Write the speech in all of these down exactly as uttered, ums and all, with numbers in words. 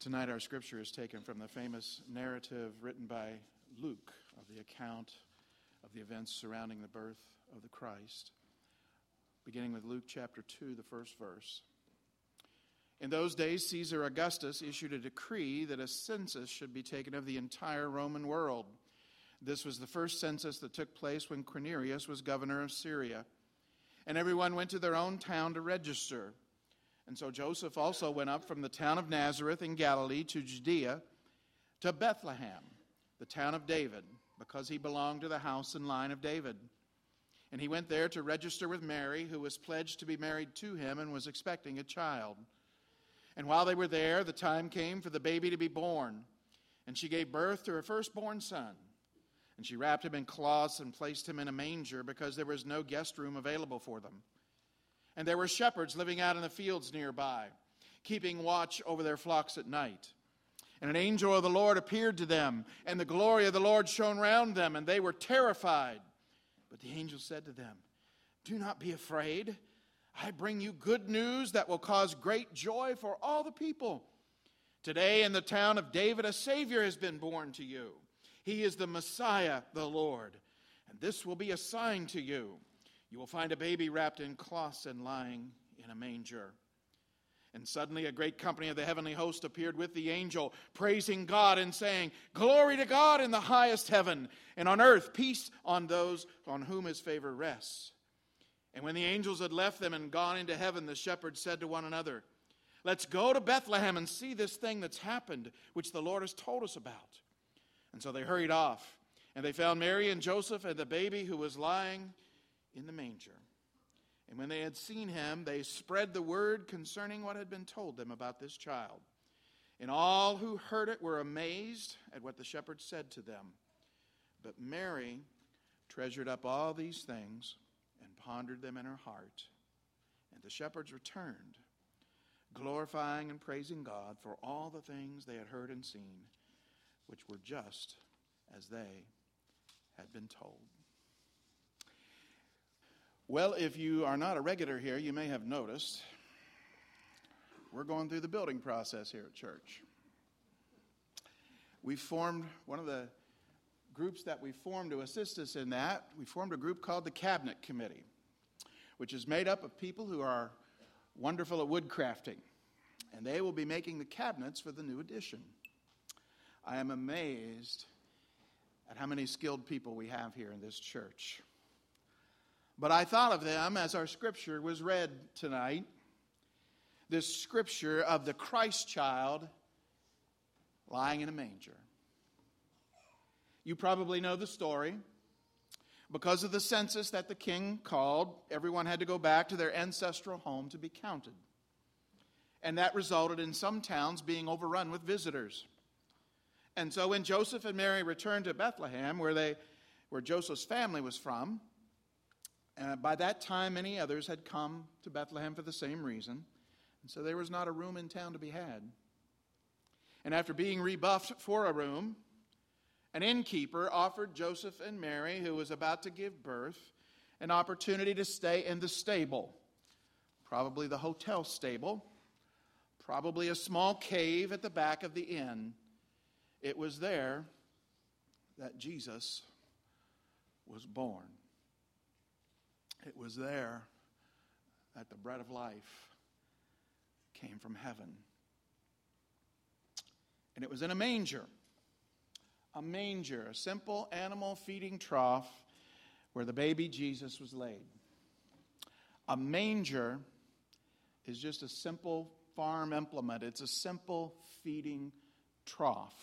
Tonight our scripture is taken from the famous narrative written by Luke of the account of the events surrounding the birth of the Christ, beginning with Luke chapter two, the first verse. In those days, Caesar Augustus issued a decree that a census should be taken of the entire Roman world. This was the first census that took place when Quirinius was governor of Syria. And everyone went to their own town to register. And so Joseph also went up from the town of Nazareth in Galilee to Judea, to Bethlehem, the town of David, because he belonged to the house and line of David. And he went there to register with Mary, who was pledged to be married to him and was expecting a child. And while they were there, the time came for the baby to be born. And she gave birth to her firstborn son. And she wrapped him in cloths and placed him in a manger because there was no guest room available for them. And there were shepherds living out in the fields nearby, keeping watch over their flocks at night. And an angel of the Lord appeared to them, and the glory of the Lord shone round them, and they were terrified. But the angel said to them, "Do not be afraid. I bring you good news that will cause great joy for all the people. Today in the town of David a Savior has been born to you. He is the Messiah, the Lord. And this will be a sign to you. You will find a baby wrapped in cloths and lying in a manger." And suddenly a great company of the heavenly host appeared with the angel, praising God and saying, "Glory to God in the highest heaven, and on earth peace on those on whom his favor rests." And when the angels had left them and gone into heaven, the shepherds said to one another, "Let's go to Bethlehem and see this thing that's happened, which the Lord has told us about." And so they hurried off, and they found Mary and Joseph and the baby who was lying in the manger. And when they had seen him, they spread the word concerning what had been told them about this child. And all who heard it were amazed at what the shepherds said to them. But Mary treasured up all these things and pondered them in her heart. And the shepherds returned, glorifying and praising God for all the things they had heard and seen, which were just as they had been told. Well, if you are not a regular here, you may have noticed we're going through the building process here at church. We formed one of the groups that we formed to assist us in that. We formed a group called the Cabinet Committee, which is made up of people who are wonderful at wood crafting, and they will be making the cabinets for the new addition. I am amazed at how many skilled people we have here in this church. But I thought of them as our scripture was read tonight. This scripture of the Christ child lying in a manger. You probably know the story. Because of the census that the king called, everyone had to go back to their ancestral home to be counted. And that resulted in some towns being overrun with visitors. And so when Joseph and Mary returned to Bethlehem, where they, where Joseph's family was from, Uh, by that time, many others had come to Bethlehem for the same reason, and so there was not a room in town to be had. And after being rebuffed for a room, an innkeeper offered Joseph and Mary, who was about to give birth, an opportunity to stay in the stable, probably the hotel stable, probably a small cave at the back of the inn. It was there that Jesus was born. It was there that the bread of life came from heaven. And it was in a manger. A manger, a simple animal feeding trough where the baby Jesus was laid. A manger is just a simple farm implement. It's a simple feeding trough.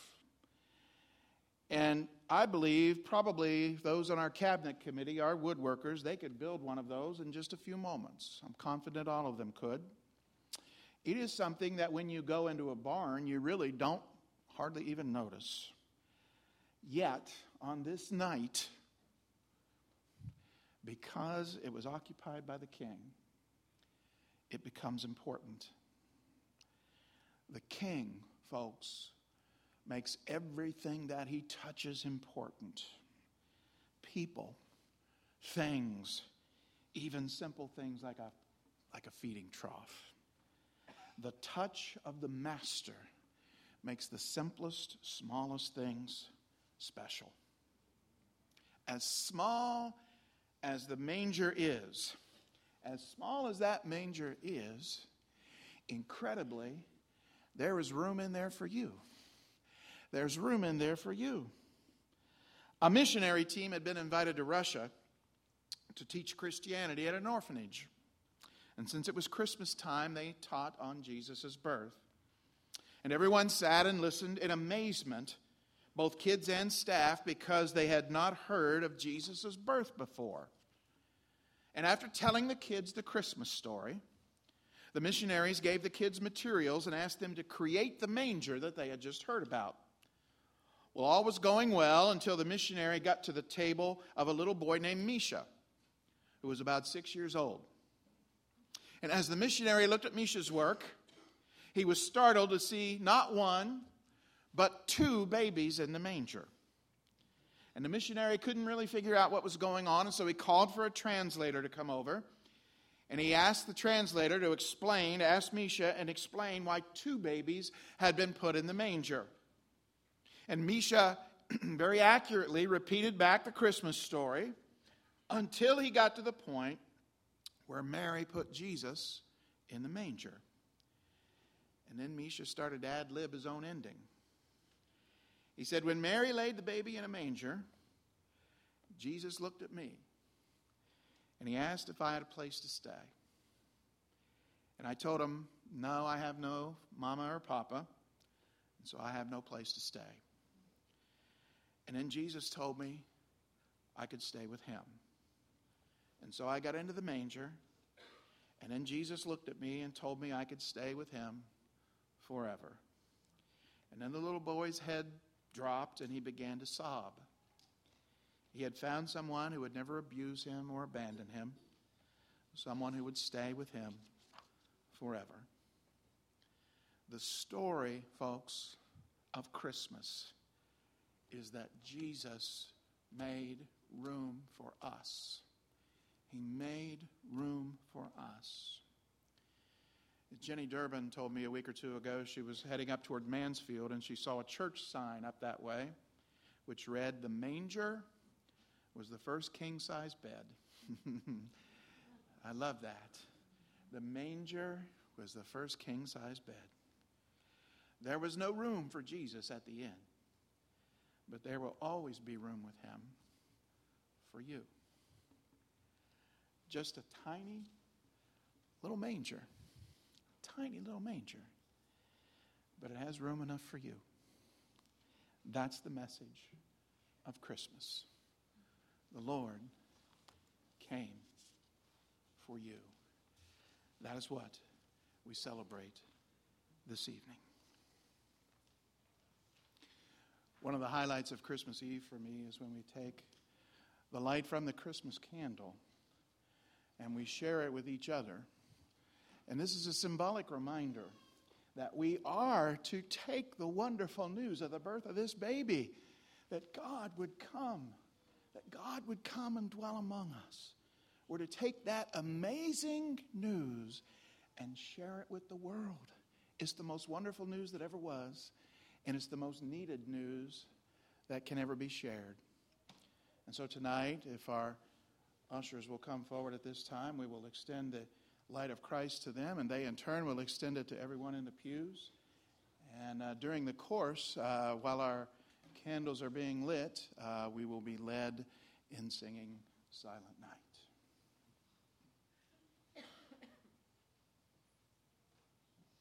And I believe probably those on our cabinet committee, our woodworkers, they could build one of those in just a few moments. I'm confident all of them could. It is something that when you go into a barn, you really don't hardly even notice. Yet, on this night, because it was occupied by the king, it becomes important. The king, folks, makes everything that he touches important. People, things, even simple things like a, like a feeding trough. The touch of the master makes the simplest, smallest things special. As small as the manger is, as small as that manger is, incredibly, there is room in there for you. There's room in there for you. A missionary team had been invited to Russia to teach Christianity at an orphanage. And since it was Christmas time, they taught on Jesus' birth. And everyone sat and listened in amazement, both kids and staff, because they had not heard of Jesus' birth before. And after telling the kids the Christmas story, the missionaries gave the kids materials and asked them to create the manger that they had just heard about. Well, all was going well until the missionary got to the table of a little boy named Misha, who was about six years old. And as the missionary looked at Misha's work, he was startled to see not one, but two babies in the manger. And the missionary couldn't really figure out what was going on, and so he called for a translator to come over. And he asked the translator to explain, to ask Misha and explain why two babies had been put in the manger. And Misha very accurately repeated back the Christmas story until he got to the point where Mary put Jesus in the manger. And then Misha started to ad-lib his own ending. He said, when Mary laid the baby in a manger, Jesus looked at me and he asked if I had a place to stay. And I told him, no, I have no mama or papa, and so I have no place to stay. And then Jesus told me I could stay with him. And so I got into the manger, and then Jesus looked at me and told me I could stay with him forever. And then the little boy's head dropped and he began to sob. He had found someone who would never abuse him or abandon him, someone who would stay with him forever. The story, folks, of Christmas is that Jesus made room for us. He made room for us. Jenny Durbin told me a week or two ago she was heading up toward Mansfield and she saw a church sign up that way which read, "The manger was the first king-size bed." I love that. The manger was the first king-size bed. There was no room for Jesus at the inn, but there will always be room with him for you. Just a tiny little manger. Tiny little manger. But it has room enough for you. That's the message of Christmas. The Lord came for you. That is what we celebrate this evening. One of the highlights of Christmas Eve for me is when we take the light from the Christmas candle and we share it with each other. And this is a symbolic reminder that we are to take the wonderful news of the birth of this baby, that God would come, that God would come and dwell among us. We're to take that amazing news and share it with the world. It's the most wonderful news that ever was, and it's the most needed news that can ever be shared. And so tonight, if our ushers will come forward at this time, we will extend the light of Christ to them, and they in turn will extend it to everyone in the pews. And uh, during the course, uh, while our candles are being lit, uh, we will be led in singing Silent Night.